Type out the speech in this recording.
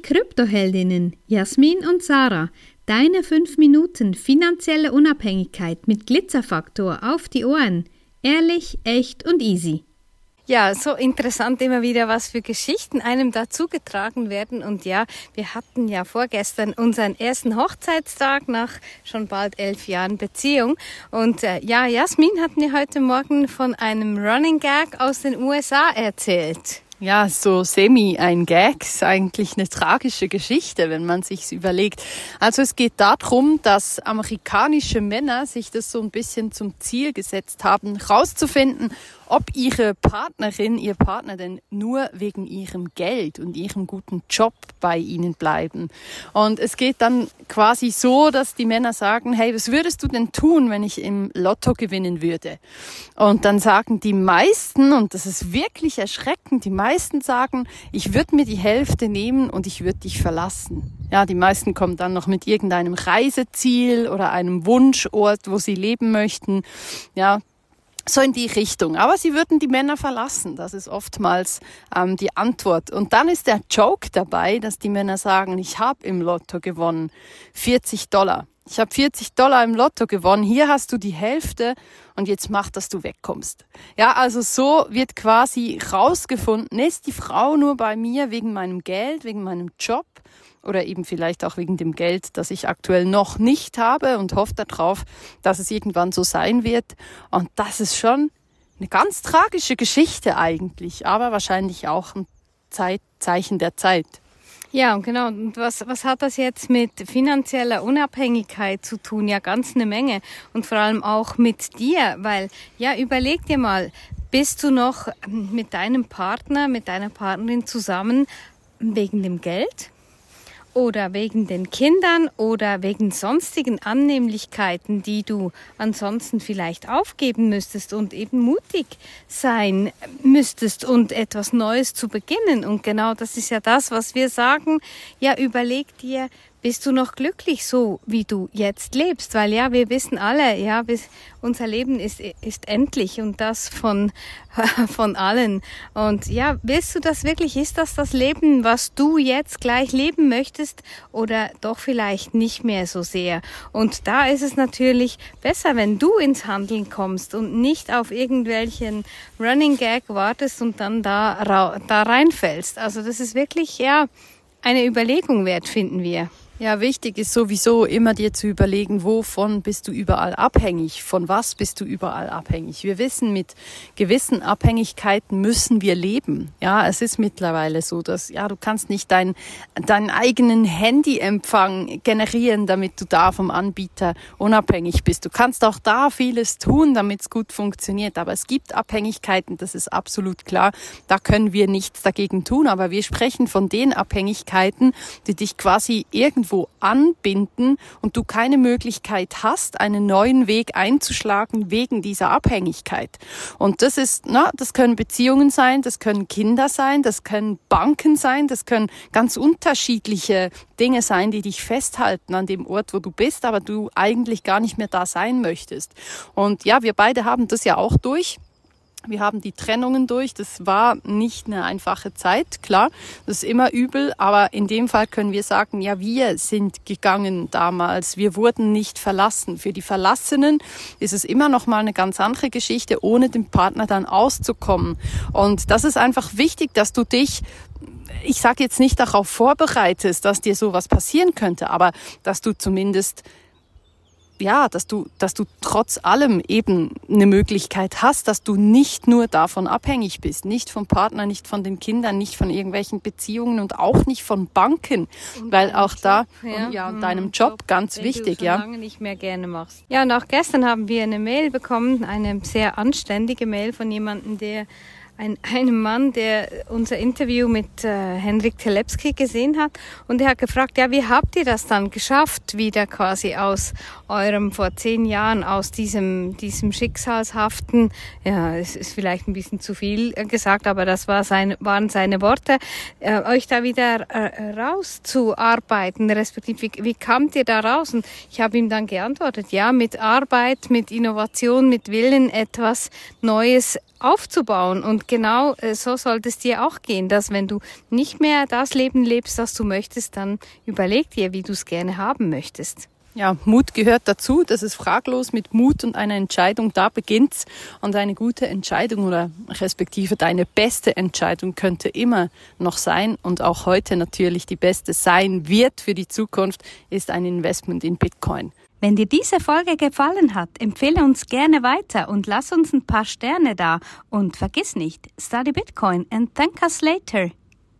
Kryptoheldinnen Jasmin und Sarah. Deine 5 Minuten finanzielle Unabhängigkeit mit Glitzerfaktor auf die Ohren. Ehrlich, echt und easy. Ja, so interessant immer wieder, was für Geschichten einem dazugetragen werden. Und ja, wir hatten ja vorgestern unseren ersten Hochzeitstag nach schon bald 11 Jahren Beziehung. Und ja, Jasmin hat mir heute Morgen von einem Running Gag aus den USA erzählt. Ja, so semi ein Gag, ist eigentlich eine tragische Geschichte, wenn man sich's überlegt. Also es geht darum, dass amerikanische Männer sich das so ein bisschen zum Ziel gesetzt haben, rauszufinden, ob ihre Partnerin, ihr Partner denn nur wegen ihrem Geld und ihrem guten Job bei ihnen bleiben. Und es geht dann quasi so, dass die Männer sagen, hey, was würdest du denn tun, wenn ich im Lotto gewinnen würde? Und dann sagen die meisten, und das ist wirklich erschreckend, die meisten sagen, ich würde mir die Hälfte nehmen und ich würde dich verlassen. Ja, die meisten kommen dann noch mit irgendeinem Reiseziel oder einem Wunschort, wo sie leben möchten. Ja, so in die Richtung. Aber sie würden die Männer verlassen. Das ist oftmals die Antwort. Und dann ist der Joke dabei, dass die Männer sagen, ich habe im Lotto gewonnen $40. Ich habe $40 im Lotto gewonnen. Hier hast du die Hälfte und jetzt mach, dass du wegkommst. Ja, also so wird quasi rausgefunden, ist die Frau nur bei mir wegen meinem Geld, wegen meinem Job oder eben vielleicht auch wegen dem Geld, das ich aktuell noch nicht habe und hoffe darauf, dass es irgendwann so sein wird. Und das ist schon eine ganz tragische Geschichte eigentlich, aber wahrscheinlich auch ein Zeichen der Zeit. Ja, genau. Und was hat das jetzt mit finanzieller Unabhängigkeit zu tun? Ja, ganz eine Menge. Und vor allem auch mit dir, weil, ja, überleg dir mal, bist du noch mit deinem Partner, mit deiner Partnerin zusammen wegen dem Geld? Oder wegen den Kindern oder wegen sonstigen Annehmlichkeiten, die du ansonsten vielleicht aufgeben müsstest und eben mutig sein müsstest und etwas Neues zu beginnen. Und genau das ist ja das, was wir sagen. Ja, überleg dir, bist du noch glücklich so, wie du jetzt lebst? Weil ja, wir wissen alle, ja, unser Leben ist endlich und das von allen. Und ja, willst du das wirklich? Ist das Leben, was du jetzt gleich leben möchtest oder doch vielleicht nicht mehr so sehr? Und da ist es natürlich besser, wenn du ins Handeln kommst und nicht auf irgendwelchen Running Gag wartest und dann da reinfällst. Also das ist wirklich, ja, eine Überlegung wert, finden wir. Ja, wichtig ist sowieso immer dir zu überlegen, wovon bist du überall abhängig, von was bist du überall abhängig. Wir wissen, mit gewissen Abhängigkeiten müssen wir leben. Ja, es ist mittlerweile so, dass ja du kannst nicht deinen eigenen Handyempfang generieren, damit du da vom Anbieter unabhängig bist. Du kannst auch da vieles tun, damit es gut funktioniert. Aber es gibt Abhängigkeiten, das ist absolut klar. Da können wir nichts dagegen tun. Aber wir sprechen von den Abhängigkeiten, die dich quasi irgendwo anbinden und du keine Möglichkeit hast, einen neuen Weg einzuschlagen wegen dieser Abhängigkeit. Und das ist, das können Beziehungen sein, das können Kinder sein, das können Banken sein, das können ganz unterschiedliche Dinge sein, die dich festhalten an dem Ort, wo du bist, aber du eigentlich gar nicht mehr da sein möchtest. Und ja, wir beide haben das ja auch durch. Wir haben die Trennungen durch. Das war nicht eine einfache Zeit, klar. Das ist immer übel, aber in dem Fall können wir sagen, ja, wir sind gegangen damals. Wir wurden nicht verlassen. Für die Verlassenen ist es immer noch mal eine ganz andere Geschichte, ohne den Partner dann auszukommen. Und das ist einfach wichtig, dass du dich, ich sage jetzt nicht darauf vorbereitest, dass dir sowas passieren könnte, aber dass du zumindest dass du trotz allem eben eine Möglichkeit hast, dass du nicht nur davon abhängig bist, nicht vom Partner, nicht von den Kindern, nicht von irgendwelchen Beziehungen und auch nicht von Banken, weil auch da und deinem Job ganz wichtig, den du schon lange nicht mehr gerne machst. Ja, und auch gestern haben wir eine Mail bekommen, eine sehr anständige Mail von jemandem, einem Mann, der unser Interview mit Henrik Telepski gesehen hat, und er hat gefragt, ja, wie habt ihr das dann geschafft, wieder quasi aus eurem vor 10 Jahren, aus diesem schicksalshaften, ja, es ist vielleicht ein bisschen zu viel gesagt, aber das waren seine Worte, euch da wieder rauszuarbeiten, respektive wie kamt ihr da raus? Und ich habe ihm dann geantwortet, ja, mit Arbeit, mit Innovation, mit Willen etwas Neues aufzubauen. Und genau so sollte es dir auch gehen, dass wenn du nicht mehr das Leben lebst, das du möchtest, dann überleg dir, wie du es gerne haben möchtest. Ja, Mut gehört dazu, das ist fraglos. Mit Mut und einer Entscheidung, da beginnt's. Und eine gute Entscheidung oder respektive deine beste Entscheidung könnte immer noch sein und auch heute natürlich die beste sein wird für die Zukunft, ist ein Investment in Bitcoin. Wenn dir diese Folge gefallen hat, empfehle uns gerne weiter und lass uns ein paar Sterne da. Und vergiss nicht, study Bitcoin and thank us later.